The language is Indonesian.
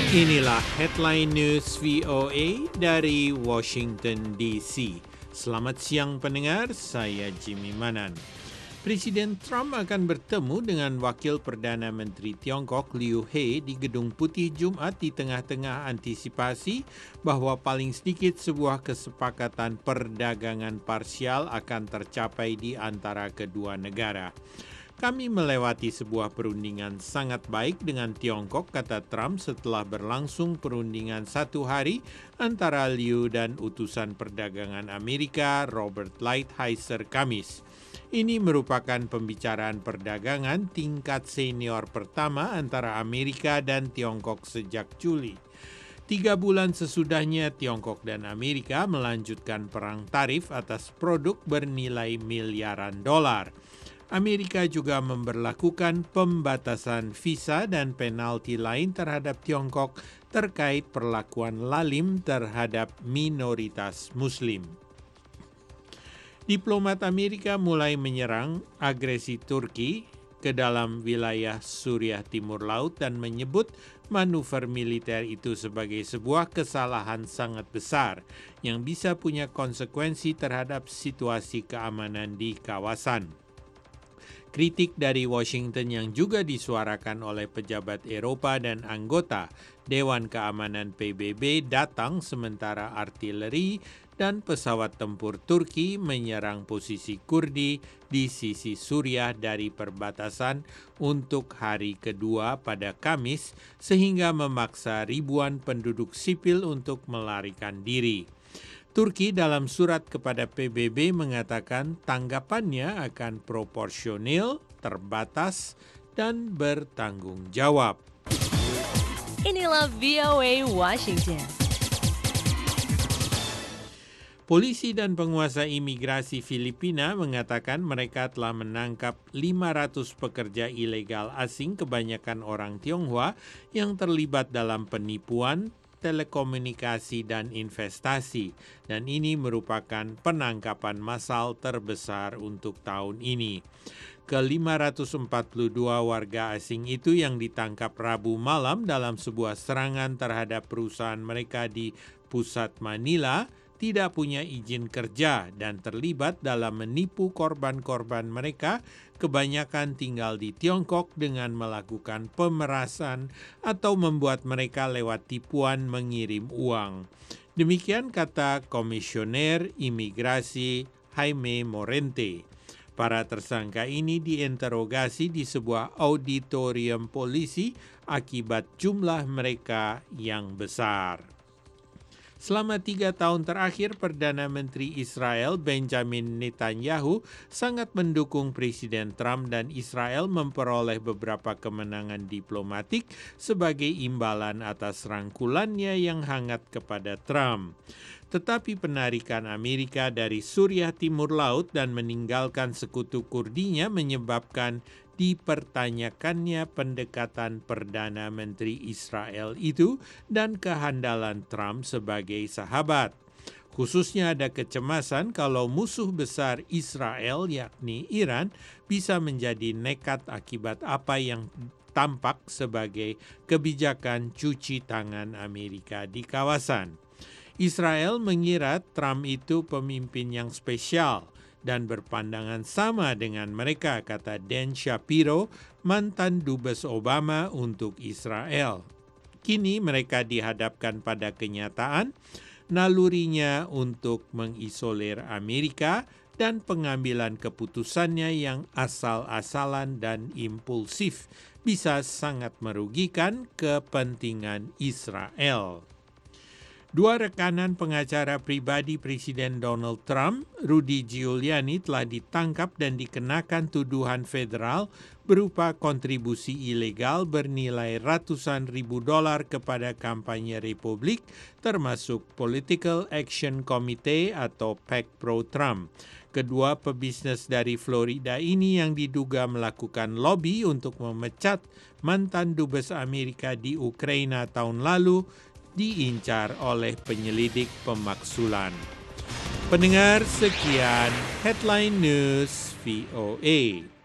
Inilah headline news VOA dari Washington DC. Selamat siang pendengar, saya Jimmy Manan. Presiden Trump akan bertemu dengan Wakil Perdana Menteri Tiongkok Liu He di Gedung Putih Jumat di tengah-tengah antisipasi bahwa paling sedikit sebuah kesepakatan perdagangan parsial akan tercapai di antara kedua negara. Kami melewati sebuah perundingan sangat baik dengan Tiongkok, kata Trump setelah berlangsung perundingan 1 hari antara Liu dan utusan perdagangan Amerika Robert Lighthizer Kamis. Ini merupakan pembicaraan perdagangan tingkat senior pertama antara Amerika dan Tiongkok sejak Juli. 3 bulan sesudahnya, Tiongkok dan Amerika melanjutkan perang tarif atas produk bernilai miliaran dolar. Amerika juga memberlakukan pembatasan visa dan penalti lain terhadap Tiongkok terkait perlakuan lalim terhadap minoritas Muslim. Diplomat Amerika mulai menyerang agresi Turki ke dalam wilayah Suriah Timur Laut dan menyebut manuver militer itu sebagai sebuah kesalahan sangat besar yang bisa punya konsekuensi terhadap situasi keamanan di kawasan. Kritik dari Washington yang juga disuarakan oleh pejabat Eropa dan anggota Dewan Keamanan PBB datang sementara artileri dan pesawat tempur Turki menyerang posisi Kurdi di sisi Suriah dari perbatasan untuk hari kedua pada Kamis sehingga memaksa ribuan penduduk sipil untuk melarikan diri. Turki dalam surat kepada PBB mengatakan tanggapannya akan proporsional, terbatas, dan bertanggung jawab. Inilah VOA Washington. Polisi dan penguasa imigrasi Filipina mengatakan mereka telah menangkap 500 pekerja ilegal asing, kebanyakan orang Tionghoa, yang terlibat dalam penipuan, telekomunikasi, dan investasi. Dan ini merupakan penangkapan massal terbesar untuk tahun ini. Ke-542 warga asing itu yang ditangkap Rabu malam dalam sebuah serangan terhadap perusahaan mereka di pusat Manila tidak punya izin kerja dan terlibat dalam menipu korban-korban mereka, kebanyakan tinggal di Tiongkok dengan melakukan pemerasan atau membuat mereka lewat tipuan mengirim uang. Demikian kata Komisioner Imigrasi Jaime Morente. Para tersangka ini diinterogasi di sebuah auditorium polisi akibat jumlah mereka yang besar. Selama 3 tahun terakhir, Perdana Menteri Israel Benjamin Netanyahu sangat mendukung Presiden Trump dan Israel memperoleh beberapa kemenangan diplomatik sebagai imbalan atas rangkulannya yang hangat kepada Trump. Tetapi penarikan Amerika dari Suriah Timur Laut dan meninggalkan sekutu Kurdinya menyebabkan dipertanyakannya pendekatan Perdana Menteri Israel itu dan kehandalan Trump sebagai sahabat. Khususnya ada kecemasan kalau musuh besar Israel yakni Iran bisa menjadi nekat akibat apa yang tampak sebagai kebijakan cuci tangan Amerika di kawasan. Israel mengira Trump itu pemimpin yang spesial dan berpandangan sama dengan mereka, kata Dan Shapiro, mantan dubes Obama untuk Israel. Kini mereka dihadapkan pada kenyataan, nalurinya untuk mengisolir Amerika dan pengambilan keputusannya yang asal-asalan dan impulsif bisa sangat merugikan kepentingan Israel. 2 rekanan pengacara pribadi Presiden Donald Trump, Rudy Giuliani, telah ditangkap dan dikenakan tuduhan federal berupa kontribusi ilegal bernilai ratusan ribu dolar kepada kampanye Republik, termasuk Political Action Committee atau PAC pro-Trump. Kedua pebisnis dari Florida ini yang diduga melakukan lobby untuk memecat mantan dubes Amerika di Ukraina tahun lalu diincar oleh penyelidik pemaksulan. Pendengar, sekian Headline News VOA.